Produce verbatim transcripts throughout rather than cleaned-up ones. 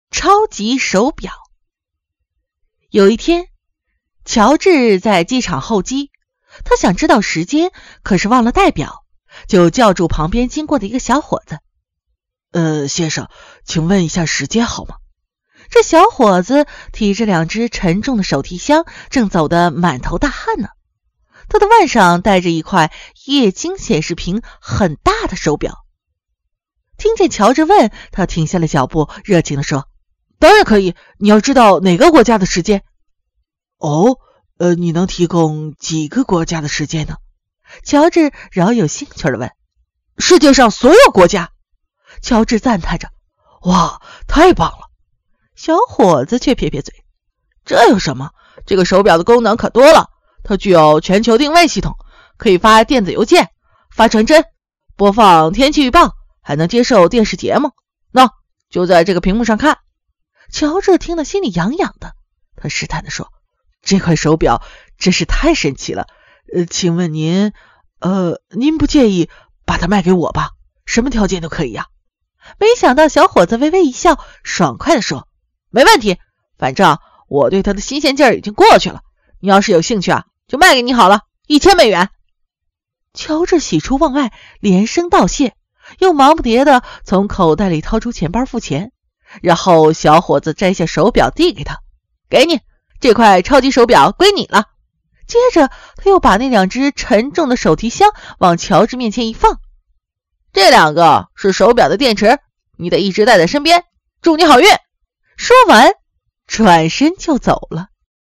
超级手表。有一天，乔治在机场候机，他想知道时间，可是忘了带表，就叫住旁边经过的一个小伙子。 呃，先生，请问一下时间好吗？ 这小伙子提着两只沉重的手提箱，正走得满头大汗呢。他的腕上戴着一块液晶显示屏很大的手表。听见乔治问，他停下了脚步，热情地说： 当然可以，你要知道哪个国家的时间？哦，呃，你能提供几个国家的时间呢？ 乔治饶有兴趣地问。 世界上所有国家。 乔治赞叹着。 哇，太棒了。 小伙子却撇撇嘴。 这有什么？这个手表的功能可多了，它具有全球定位系统，可以发电子邮件、发传真、播放天气预报，还能接受电视节目。那就在这个屏幕上看。 乔治听了心里痒痒的，他试探地说： 这块手表真是太神奇了，呃，请问您，呃，您不介意把它卖给我吧？什么条件都可以呀、啊。 没想到小伙子微微一笑，爽快地说： 没问题，反正我对它的新鲜劲儿已经过去了，你要是有兴趣啊，就卖给你好了，一千美元。 乔治喜出望外，连声道谢，又忙不迭地从口袋里掏出钱包付钱。然后小伙子摘下手表递给他：给你，这块超级手表归你了。接着他又把那两只沉重的手提箱往乔治面前一放： 这两个是手表的电池，你得一直带在身边，祝你好运。 说完转身就走了。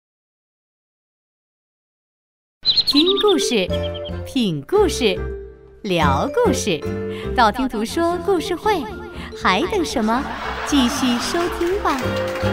听故事，品故事，聊故事，道听途说故事会，还等什么？继续收听吧。